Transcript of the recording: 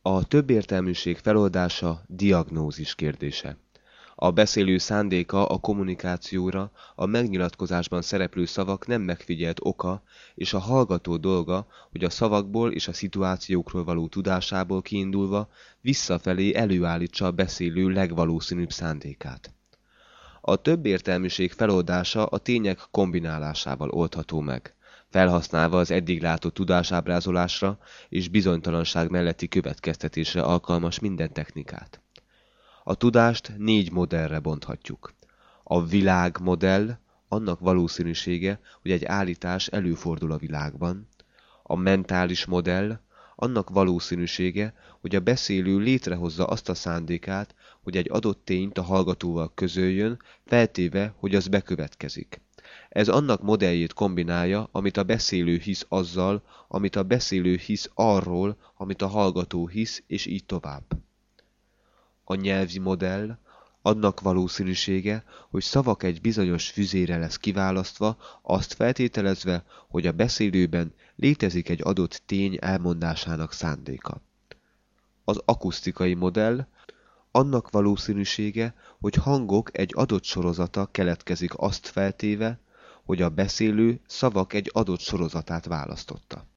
A többértelműség feloldása diagnózis kérdése. A beszélő szándéka a kommunikációra a megnyilatkozásban szereplő szavak nem megfigyelt oka, és a hallgató dolga, hogy a szavakból és a szituációkról való tudásából kiindulva visszafelé előállítsa a beszélő legvalószínűbb szándékát. A többértelműség feloldása a tények kombinálásával oldható meg, felhasználva az eddig látott tudásábrázolásra és bizonytalanság melletti következtetésre alkalmas minden technikát. A tudást 4 modellre bonthatjuk. A világmodell, annak valószínűsége, hogy egy állítás előfordul a világban. A mentális modell, annak valószínűsége, hogy a beszélő létrehozza azt a szándékát, hogy egy adott tényt a hallgatóval közöljön, feltéve, hogy az bekövetkezik. Ez annak modelljét kombinálja, amit a beszélő hisz azzal, amit a beszélő hisz arról, amit a hallgató hisz, és így tovább. A nyelvi modell, annak valószínűsége, hogy szavak egy bizonyos füzére lesz kiválasztva, azt feltételezve, hogy a beszélőben létezik egy adott tény elmondásának szándéka. Az akusztikai modell, annak valószínűsége, hogy hangok egy adott sorozata keletkezik azt feltéve, hogy a beszélő szavak egy adott sorozatát választotta.